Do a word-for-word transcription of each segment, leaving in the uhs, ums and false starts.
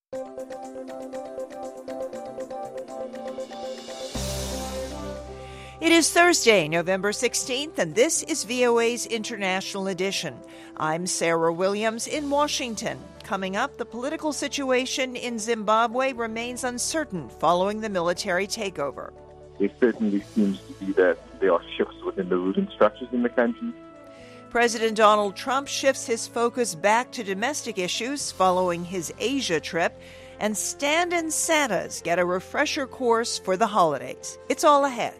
It is Thursday, November sixteenth, and this is V O A's International Edition. I'm Sarah Williams in Washington. Coming up, the political situation in Zimbabwe remains uncertain following the military takeover. There certainly seems to be that there are shifts within the ruling structures in the country. President Donald Trump shifts his focus back to domestic issues following his Asia trip, and stand-in Santas get a refresher course for the holidays. It's all ahead.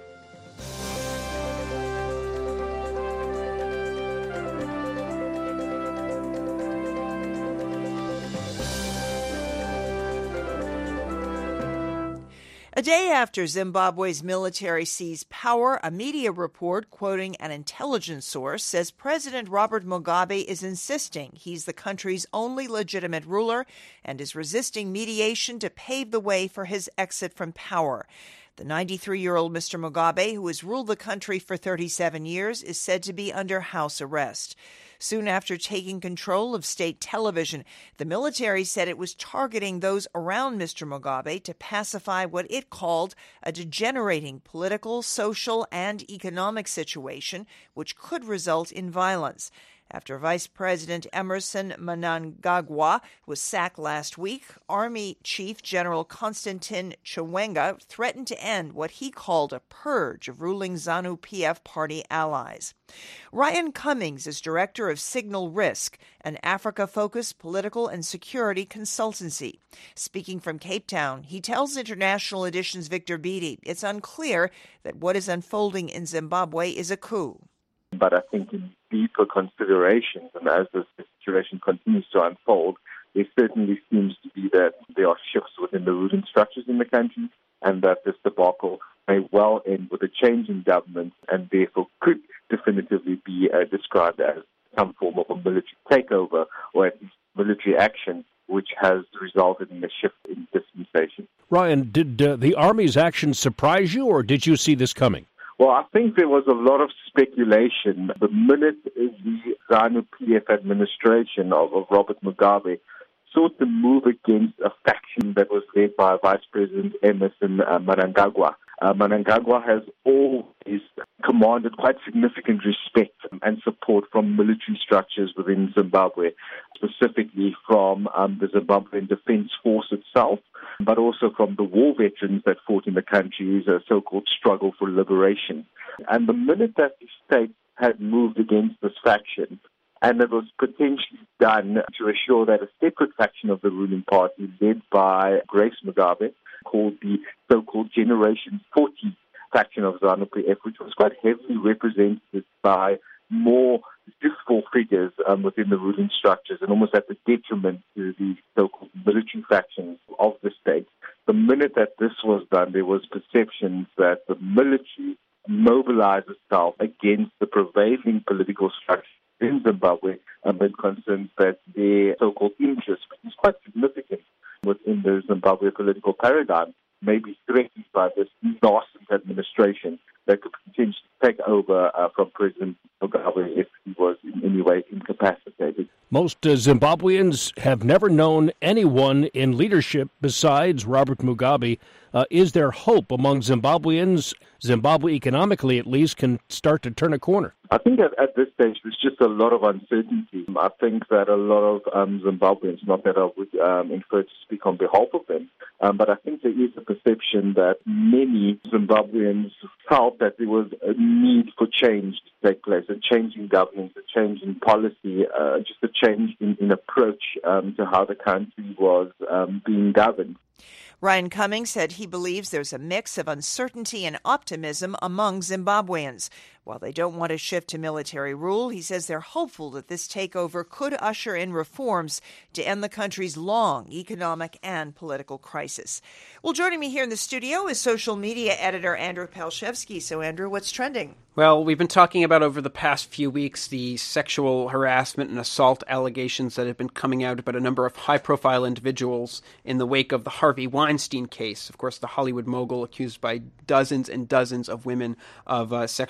A day after Zimbabwe's military seized power, a media report quoting an intelligence source says President Robert Mugabe is insisting he's the country's only legitimate ruler and is resisting mediation to pave the way for his exit from power. The ninety-three-year-old Mister Mugabe, who has ruled the country for thirty-seven years, is said to be under house arrest. Soon after taking control of state television, the military said it was targeting those around Mister Mugabe to pacify what it called a degenerating political, social, and economic situation, which could result in violence. After Vice President Emmerson Mnangagwa was sacked last week, Army Chief General Constantine Chiwenga threatened to end what he called a purge of ruling ZANU-P F party allies. Ryan Cummings is director of Signal Risk, an Africa-focused political and security consultancy. Speaking from Cape Town, he tells International Edition's Victor Beattie it's unclear that what is unfolding in Zimbabwe is a coup. But I think in deeper considerations, and as the situation continues to unfold, there certainly seems to be that there are shifts within the ruling structures in the country, and that this debacle may well end with a change in government, and therefore could definitively be uh, described as some form of a military takeover, or at least military action, which has resulted in a shift in dispensation. Ryan, did uh, the Army's actions surprise you, or did you see this coming? Well, I think there was a lot of speculation. The minute the ZANU-P F administration of, of Robert Mugabe sought to move against a faction that was led by Vice President Emmerson uh, Mnangagwa. Uh, Mnangagwa has always commanded quite significant respect and support from military structures within Zimbabwe, specifically from um, the Zimbabwean Defense Force itself, but also from the war veterans that fought in the country's uh, so-called struggle for liberation. And the minute that the state had moved against this faction, and it was potentially done to assure that a separate faction of the ruling party, led by Grace Mugabe, called the so-called Generation forty faction of ZANU-P F, which was quite heavily represented by more youthful figures um, within the ruling structures, and almost at the detriment to the so-called military factions of the state. The minute that this was done, there was perceptions that the military mobilized itself against the prevailing political structure in Zimbabwe, and been concerned that their so-called interest, which is quite significant within the Zimbabwe political paradigm, may be threatened by this nascent administration that could potentially take over uh, from President Mugabe if he was in any way incapacitated. Most uh, Zimbabweans have never known anyone in leadership besides Robert Mugabe. Uh, is there hope among Zimbabweans? Zimbabwe, economically at least, can start to turn a corner. I think at, at this stage there's just a lot of uncertainty. I think that a lot of um, Zimbabweans, not that I would um, infer to speak on behalf of them, um, but I think there is a perception that many Zimbabweans felt that there was a need for change to take place, a change in governance, a change in policy, uh, just a change in, in approach um, to how the country was um, being governed. Ryan Cummings said he believes there's a mix of uncertainty and optimism among Zimbabweans. While they don't want to shift to military rule, he says they're hopeful that this takeover could usher in reforms to end the country's long economic and political crisis. Well, joining me here in the studio is social media editor Andrew Palshevsky. So, Andrew, what's trending? Well, we've been talking about over the past few weeks the sexual harassment and assault allegations that have been coming out about a number of high-profile individuals in the wake of the Harvey Weinstein case. Of course, the Hollywood mogul accused by dozens and dozens of women of uh, sexual impropriety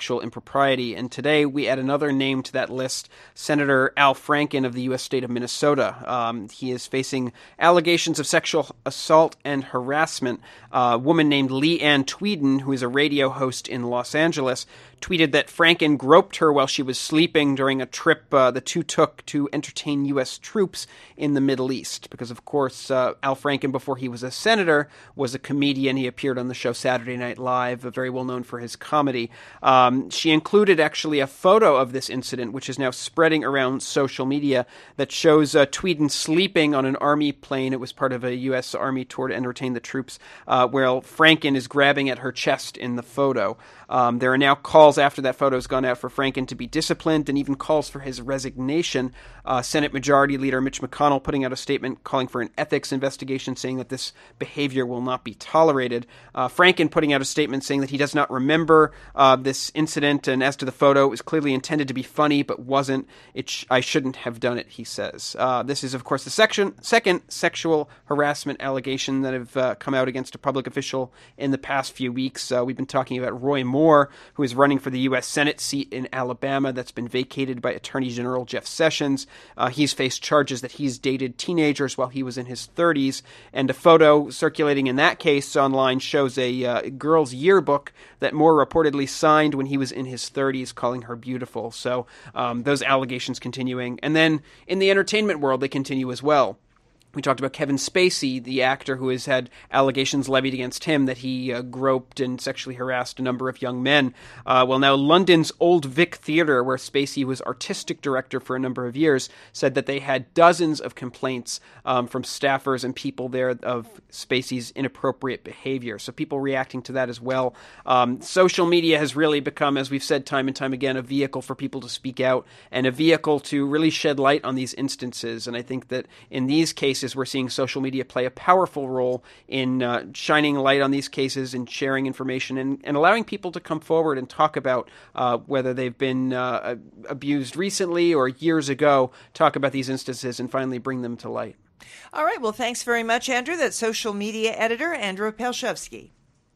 propriety. And today we add another name to that list, Senator Al Franken of the U S state of Minnesota. Um, he is facing allegations of sexual assault and harassment. Uh, a woman named Leigh Ann Tweeden, who is a radio host in Los Angeles, tweeted that Franken groped her while she was sleeping during a trip uh, the two took to entertain U S troops in the Middle East. Because, of course, uh, Al Franken, before he was a senator, was a comedian. He appeared on the show Saturday Night Live, very well known for his comedy. Um, she included, actually, a photo of this incident, which is now spreading around social media, that shows uh, Tweeden sleeping on an Army plane. It was part of a U S Army tour to entertain the troops, uh, where Franken is grabbing at her chest in the photo. Um, there are now calls after that photo has gone out for Franken to be disciplined, and even calls for his resignation. Uh, Senate Majority Leader Mitch McConnell putting out a statement calling for an ethics investigation, saying that this behavior will not be tolerated. Uh, Franken putting out a statement saying that he does not remember uh, this incident, and as to the photo, it was clearly intended to be funny, but wasn't. It sh- I shouldn't have done it, he says. Uh, this is, of course, the section, second sexual harassment allegation that have uh, come out against a public official in the past few weeks. Uh, we've been talking about Roy Moore, who is running for the U S Senate seat in Alabama that's been vacated by Attorney General Jeff Sessions. Uh, he's faced charges that he's dated teenagers while he was in his thirties, and a photo circulating in that case online shows a uh, girl's yearbook that Moore reportedly signed when he was in his thirties, calling her beautiful. So um, those allegations continuing. And then in the entertainment world, they continue as well. We talked about Kevin Spacey, the actor who has had allegations levied against him that he uh, groped and sexually harassed a number of young men. Uh, well, now London's Old Vic Theatre, where Spacey was artistic director for a number of years, said that they had dozens of complaints um, from staffers and people there of Spacey's inappropriate behavior. So people reacting to that as well. Um, social media has really become, as we've said time and time again, a vehicle for people to speak out and a vehicle to really shed light on these instances. And I think that in these cases, we're seeing social media play a powerful role in uh, shining light on these cases and sharing information and, and allowing people to come forward and talk about uh, whether they've been uh, abused recently or years ago, talk about these instances and finally bring them to light. All right. Well, thanks very much, Andrew. That's social media editor Andrew Pelshevsky.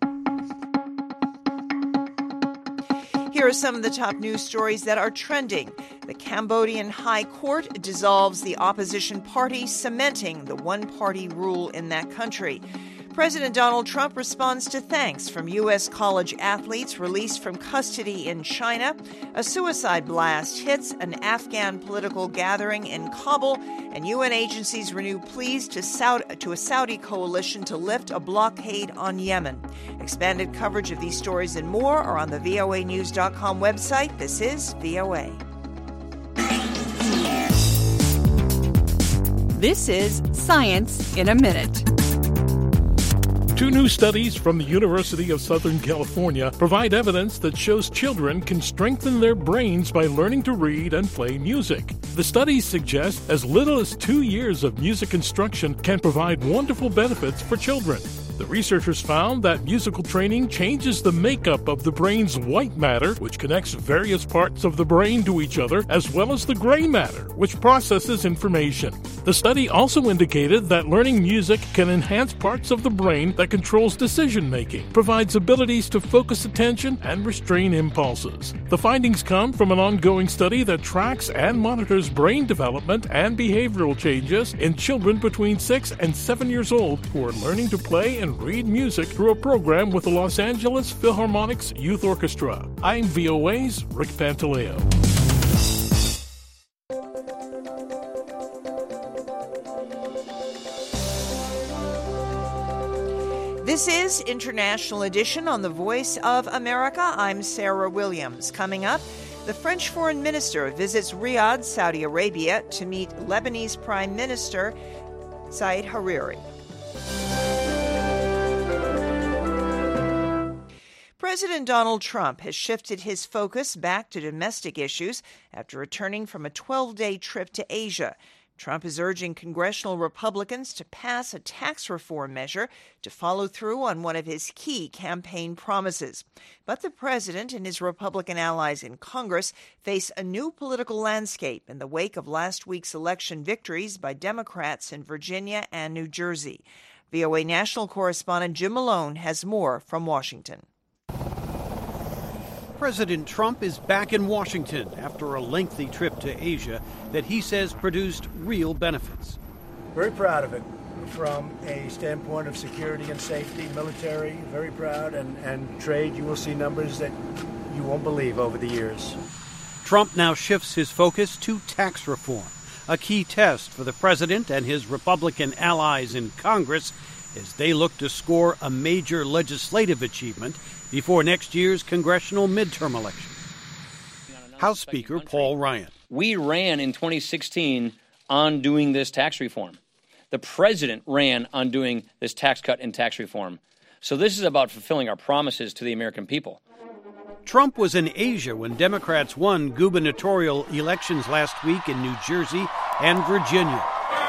Here are some of the top news stories that are trending. The Cambodian High Court dissolves the opposition party, cementing the one-party rule in that country. President Donald Trump responds to thanks from U S college athletes released from custody in China. A suicide blast hits an Afghan political gathering in Kabul, and U N agencies renew pleas to, Saudi, to a Saudi coalition to lift a blockade on Yemen. Expanded coverage of these stories and more are on the V O A news dot com website. This is V O A. This is Science in a Minute. Two new studies from the University of Southern California provide evidence that shows children can strengthen their brains by learning to read and play music. The studies suggest as little as two years of music instruction can provide wonderful benefits for children. The researchers found that musical training changes the makeup of the brain's white matter, which connects various parts of the brain to each other, as well as the gray matter, which processes information. The study also indicated that learning music can enhance parts of the brain that controls decision-making, provides abilities to focus attention, and restrain impulses. The findings come from an ongoing study that tracks and monitors brain development and behavioral changes in children between six and seven years old who are learning to play and read music through a program with the Los Angeles Philharmonic's Youth Orchestra. I'm V O A's Rick Pantaleo. This is International Edition on the Voice of America. I'm Sarah Williams. Coming up, the French foreign minister visits Riyadh, Saudi Arabia, to meet Lebanese Prime Minister Said Hariri. President Donald Trump has shifted his focus back to domestic issues after returning from a twelve-day trip to Asia. Trump is urging congressional Republicans to pass a tax reform measure to follow through on one of his key campaign promises. But the president and his Republican allies in Congress face a new political landscape in the wake of last week's election victories by Democrats in Virginia and New Jersey. V O A national correspondent Jim Malone has more from Washington. President Trump is back in Washington after a lengthy trip to Asia that he says produced real benefits. Very proud of it from a standpoint of security and safety, military, very proud, and, and trade. You will see numbers that you won't believe over the years. Trump now shifts his focus to tax reform, a key test for the president and his Republican allies in Congress as they look to score a major legislative achievement before next year's congressional midterm election. House Speaker Paul Ryan. We ran in twenty sixteen on doing this tax reform. The president ran on doing this tax cut and tax reform. So this is about fulfilling our promises to the American people. Trump was in Asia when Democrats won gubernatorial elections last week in New Jersey and Virginia.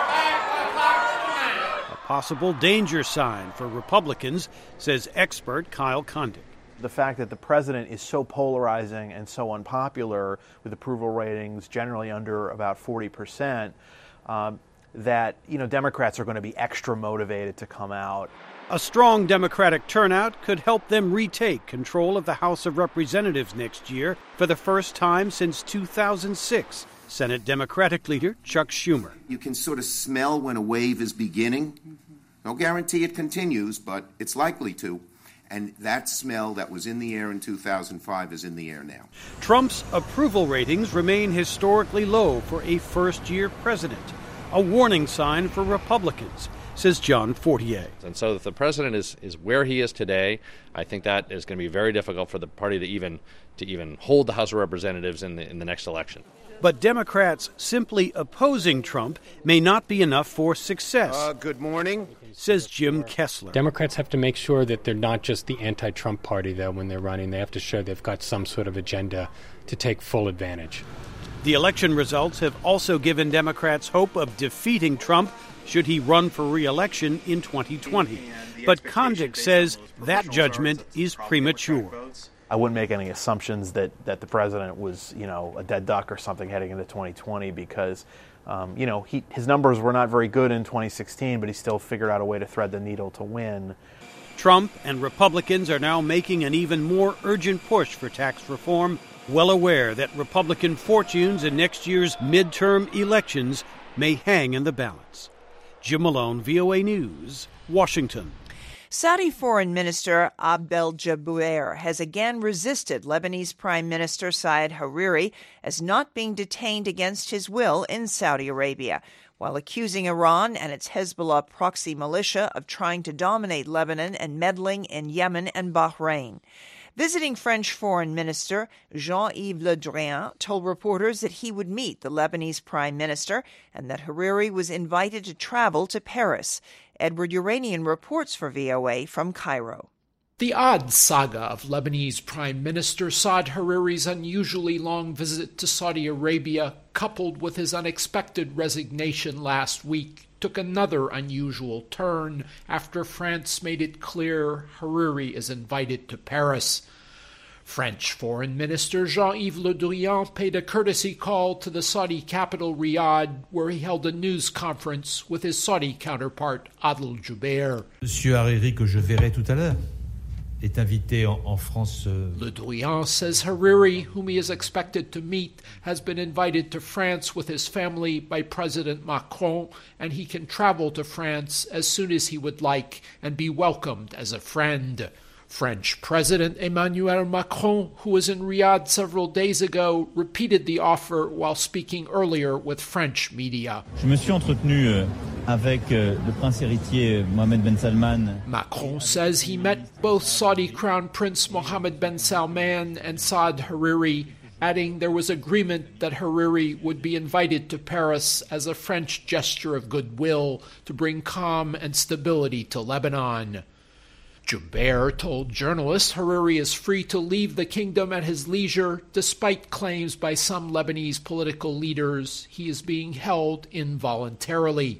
A possible danger sign for Republicans, says expert Kyle Kondik. The fact that the president is so polarizing and so unpopular with approval ratings generally under about forty percent, um, that, you know, Democrats are going to be extra motivated to come out. A strong Democratic turnout could help them retake control of the House of Representatives next year for the first time since two thousand six. Senate Democratic leader Chuck Schumer. You can sort of smell when a wave is beginning. No guarantee it continues, but it's likely to. And that smell that was in the air in two thousand five is in the air now. Trump's approval ratings remain historically low for a first-year president, a warning sign for Republicans, says John Fortier. And so if the president is, is where he is today, I think that is going to be very difficult for the party to even to even hold the House of Representatives in the in the next election. But Democrats simply opposing Trump may not be enough for success. Uh, good morning, says Jim Kessler. Democrats have to make sure that they're not just the anti-Trump party, though, when they're running. They have to show they've got some sort of agenda to take full advantage. The election results have also given Democrats hope of defeating Trump should he run for re-election in twenty twenty. But Kondik says that judgment is premature. I wouldn't make any assumptions that, that the president was, you know, a dead duck or something heading into twenty twenty because, um, you know, he, his numbers were not very good in twenty sixteen, but he still figured out a way to thread the needle to win. Trump and Republicans are now making an even more urgent push for tax reform, well aware that Republican fortunes in next year's midterm elections may hang in the balance. Jim Malone, V O A News, Washington. Saudi Foreign Minister Abdel Jabouer has again resisted Lebanese Prime Minister Saad Hariri as not being detained against his will in Saudi Arabia, while accusing Iran and its Hezbollah proxy militia of trying to dominate Lebanon and meddling in Yemen and Bahrain. Visiting French Foreign Minister Jean-Yves Le Drian told reporters that he would meet the Lebanese Prime Minister and that Hariri was invited to travel to Paris. Edward Uranian reports for V O A from Cairo. The odd saga of Lebanese Prime Minister Saad Hariri's unusually long visit to Saudi Arabia, coupled with his unexpected resignation last week, took another unusual turn after France made it clear Hariri is invited to Paris. French Foreign Minister Jean-Yves Le Drian paid a courtesy call to the Saudi capital Riyadh, where he held a news conference with his Saudi counterpart Adel Jubeir. Monsieur Hariri, que je verrai tout à l'heure, est invité en, en France. Le Drian says Hariri, whom he is expected to meet, has been invited to France with his family by President Macron, and he can travel to France as soon as he would like and be welcomed as a friend. French President Emmanuel Macron, who was in Riyadh several days ago, repeated the offer while speaking earlier with French media. Je me suis entretenu avec le prince héritier Mohammed Ben Salman. Macron says he met both Saudi Crown Prince Mohammed Ben Salman and Saad Hariri, adding there was agreement that Hariri would be invited to Paris as a French gesture of goodwill to bring calm and stability to Lebanon. Jubeir told journalists Hariri is free to leave the kingdom at his leisure, despite claims by some Lebanese political leaders he is being held involuntarily.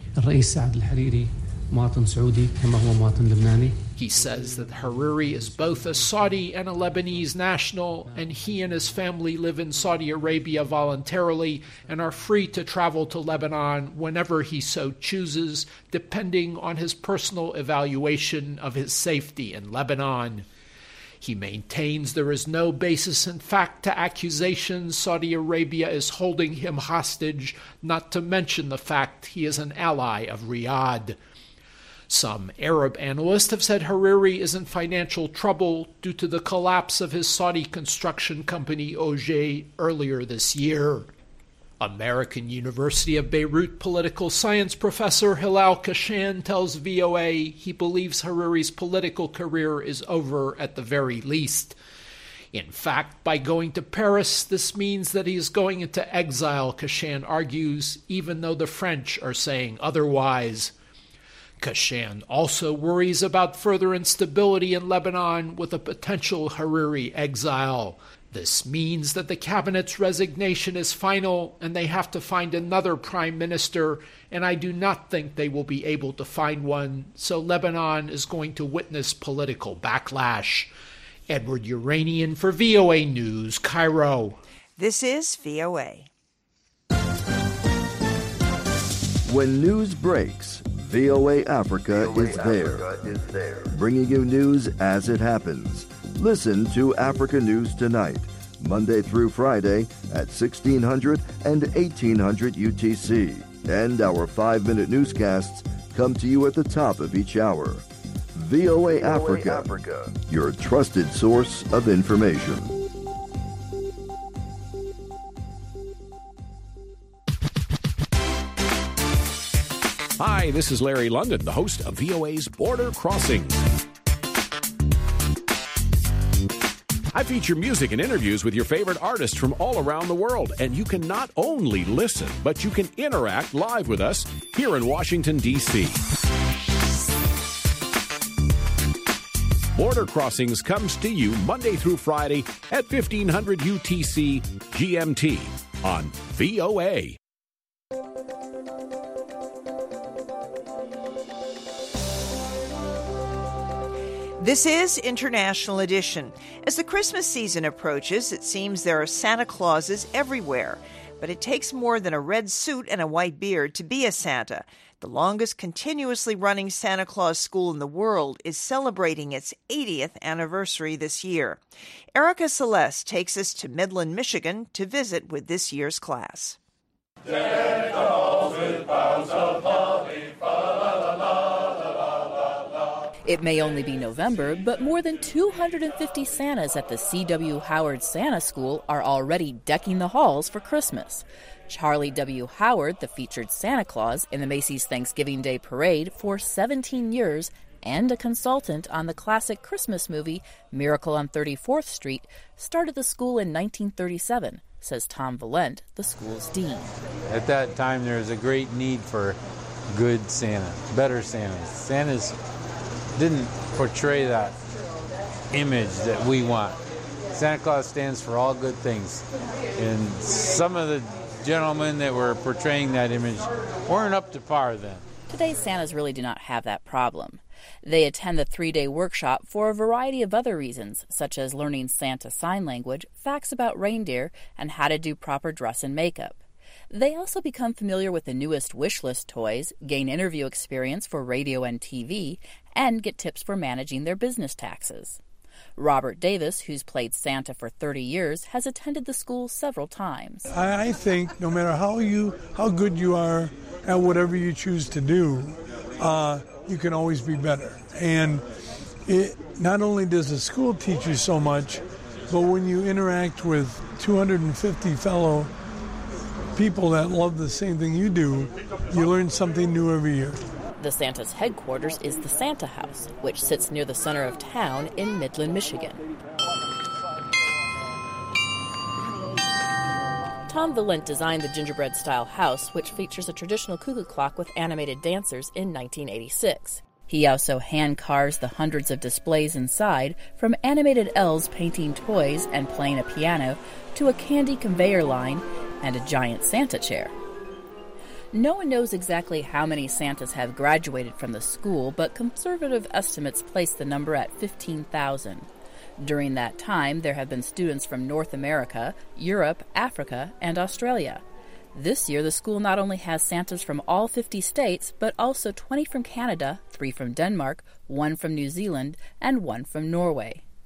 He says that Hariri is both a Saudi and a Lebanese national, and he and his family live in Saudi Arabia voluntarily and are free to travel to Lebanon whenever he so chooses, depending on his personal evaluation of his safety in Lebanon. He maintains there is no basis in fact to accusations Saudi Arabia is holding him hostage, not to mention the fact he is an ally of Riyadh. Some Arab analysts have said Hariri is in financial trouble due to the collapse of his Saudi construction company Auger earlier this year. American University of Beirut political science professor Hilal Kashan tells V O A he believes Hariri's political career is over at the very least. In fact, by going to Paris, this means that he is going into exile, Kashan argues, even though the French are saying otherwise. Kashan also worries about further instability in Lebanon with a potential Hariri exile. This means that the cabinet's resignation is final and they have to find another prime minister, and I do not think they will be able to find one, so Lebanon is going to witness political backlash. Edward Uranian for V O A News, Cairo. This is V O A. When news breaks, V O A Africa, V O A is, Africa there, is there, bringing you news as it happens. Listen to Africa News Tonight, Monday through Friday at sixteen hundred and eighteen hundred U T C. And our five-minute newscasts come to you at the top of each hour. V O A, V O A Africa, Africa, your trusted source of information. Hi, this is Larry London, the host of V O A's Border Crossings. I feature music and interviews with your favorite artists from all around the world, and you can not only listen, but you can interact live with us here in Washington, D C Border Crossings comes to you Monday through Friday at fifteen hundred U T C G M T on V O A. This is International Edition. As the Christmas season approaches, it seems there are Santa Clauses everywhere. But it takes more than a red suit and a white beard to be a Santa. The longest continuously running Santa Claus school in the world is celebrating its eightieth anniversary this year. Erica Celeste takes us to Midland, Michigan to visit with this year's class. Deck the halls with boughs of holly, fa la la la. It may only be November, but more than two hundred fifty Santas at the C W Howard Santa School are already decking the halls for Christmas. Charlie W. Howard, the featured Santa Claus in the Macy's Thanksgiving Day Parade for seventeen years and a consultant on the classic Christmas movie Miracle on thirty-fourth Street, started the school in nineteen thirty-seven, says Tom Valent, the school's dean. At that time, there was a great need for good Santa, better Santas. Santas didn't portray that image that we want. Santa Claus stands for all good things. And some of the gentlemen that were portraying that image weren't up to par then. Today's Santas really do not have that problem. They attend the three-day workshop for a variety of other reasons, such as learning Santa sign language, facts about reindeer, and how to do proper dress and makeup. They also become familiar with the newest wish list toys, gain interview experience for radio and T V, and get tips for managing their business taxes. Robert Davis, who's played Santa for thirty years, has attended the school several times. I think no matter how you, how good you are at whatever you choose to do, uh, you can always be better. And it, not only does the school teach you so much, but when you interact with two hundred fifty fellow people that love the same thing you do, you learn something new every year. The Santa's headquarters is the Santa House, which sits near the center of town in Midland, Michigan. Tom Valent designed the gingerbread-style house, which features a traditional cuckoo clock with animated dancers in nineteen eighty-six. He also hand-carves the hundreds of displays inside, from animated elves painting toys and playing a piano to a candy conveyor line and a giant Santa chair. No one knows exactly how many Santas have graduated from the school, but conservative estimates place the number at fifteen thousand. During that time, there have been students from North America, Europe, Africa, and Australia. This year, the school not only has Santas from all fifty states, but also twenty from Canada, three from Denmark, one from New Zealand, and one from Norway.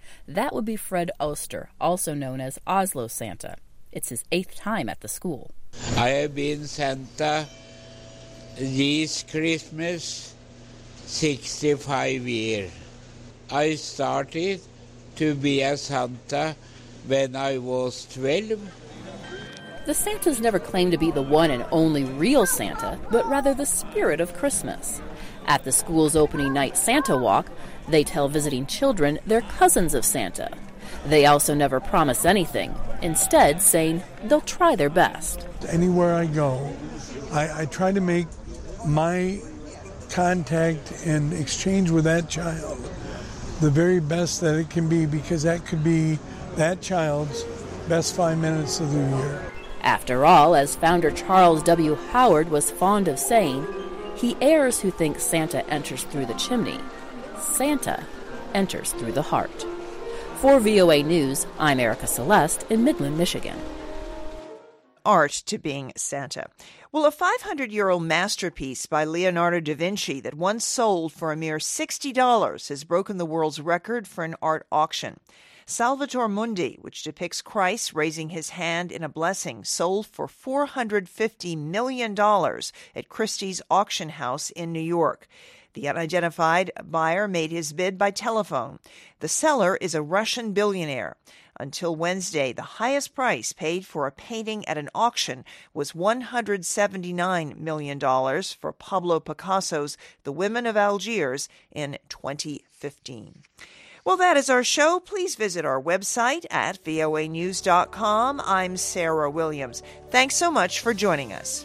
That would be Fred Oster, also known as Oslo Santa. It's his eighth time at the school. I have been Santa this Christmas sixty-five years. I started to be a Santa when I was twelve. The Santas never claim to be the one and only real Santa, but rather the spirit of Christmas. At the school's opening night Santa Walk, they tell visiting children they're cousins of Santa. They also never promise anything, instead saying they'll try their best. Anywhere I go, I, I try to make my contact and exchange with that child the very best that it can be, because that could be that child's best five minutes of the year. After all, as founder Charles W. Howard was fond of saying, he errs who thinks Santa enters through the chimney. Santa enters through the heart. For V O A News, I'm Erica Celeste in Midland, Michigan. Art to being Santa. Well, a five hundred year old masterpiece by Leonardo da Vinci that once sold for a mere sixty dollars has broken the world's record for an art auction. Salvator Mundi, which depicts Christ raising his hand in a blessing, sold for four hundred fifty million dollars at Christie's auction house in New York. The unidentified buyer made his bid by telephone. The seller is a Russian billionaire. Until Wednesday, the highest price paid for a painting at an auction was one hundred seventy-nine million dollars for Pablo Picasso's The Women of Algiers in twenty fifteen. Well, that is our show. Please visit our website at V O A news dot com. I'm Sarah Williams. Thanks so much for joining us.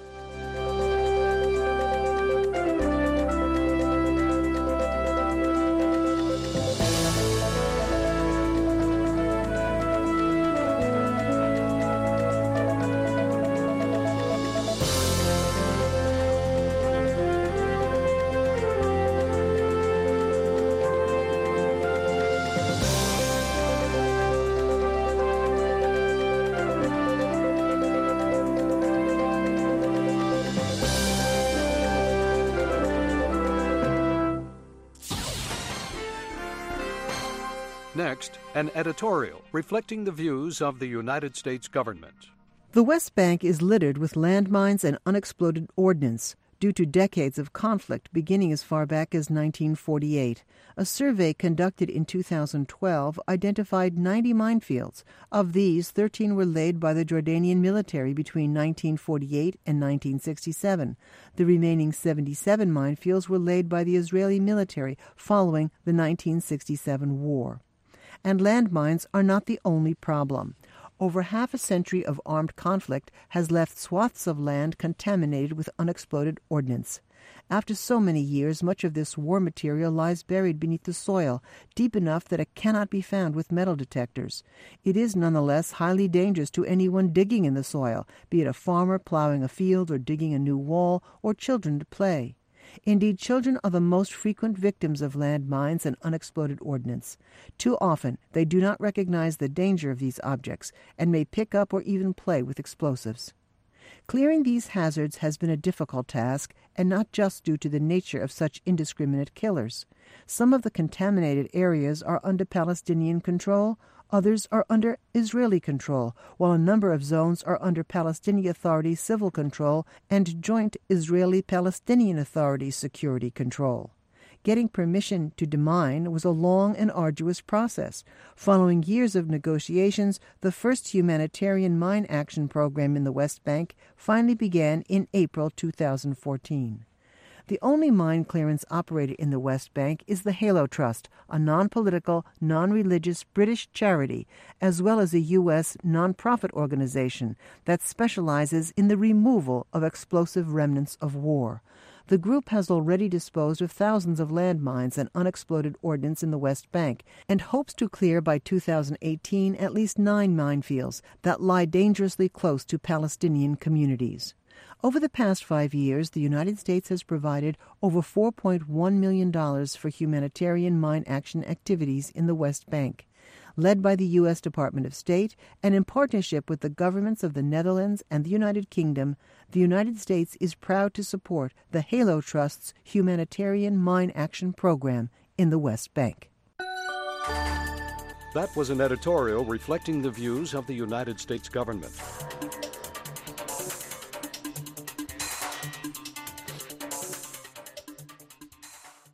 Next, an editorial reflecting the views of the United States government. The West Bank is littered with landmines and unexploded ordnance due to decades of conflict beginning as far back as nineteen forty-eight. A survey conducted in two thousand twelve identified ninety minefields. Of these, thirteen were laid by the Jordanian military between nineteen forty-eight and nineteen sixty-seven. The remaining seventy-seven minefields were laid by the Israeli military following the nineteen sixty-seven war. And landmines are not the only problem. Over half a century of armed conflict has left swaths of land contaminated with unexploded ordnance. After so many years, much of this war material lies buried beneath the soil, deep enough that it cannot be found with metal detectors. It is nonetheless highly dangerous to anyone digging in the soil, be it a farmer plowing a field or digging a new wall, or children to play. Indeed, children are the most frequent victims of landmines and unexploded ordnance. Too often, they do not recognize the danger of these objects and may pick up or even play with explosives. Clearing these hazards has been a difficult task, and not just due to the nature of such indiscriminate killers. Some of the contaminated areas are under Palestinian control, others are under Israeli control, while a number of zones are under Palestinian Authority civil control and joint Israeli-Palestinian Authority security control. Getting permission to demine was a long and arduous process. Following years of negotiations, the first humanitarian mine action program in the West Bank finally began in April two thousand fourteen. The only mine clearance operated in the West Bank is the Halo Trust, a non-political, non-religious British charity, as well as a U S non-profit organization that specializes in the removal of explosive remnants of war. The group has already disposed of thousands of landmines and unexploded ordnance in the West Bank and hopes to clear by two thousand eighteen at least nine minefields that lie dangerously close to Palestinian communities. Over the past five years, the United States has provided over four point one million dollars for humanitarian mine action activities in the West Bank. Led by the U S Department of State and in partnership with the governments of the Netherlands and the United Kingdom, the United States is proud to support the Halo Trust's humanitarian mine action program in the West Bank. That was an editorial reflecting the views of the United States government.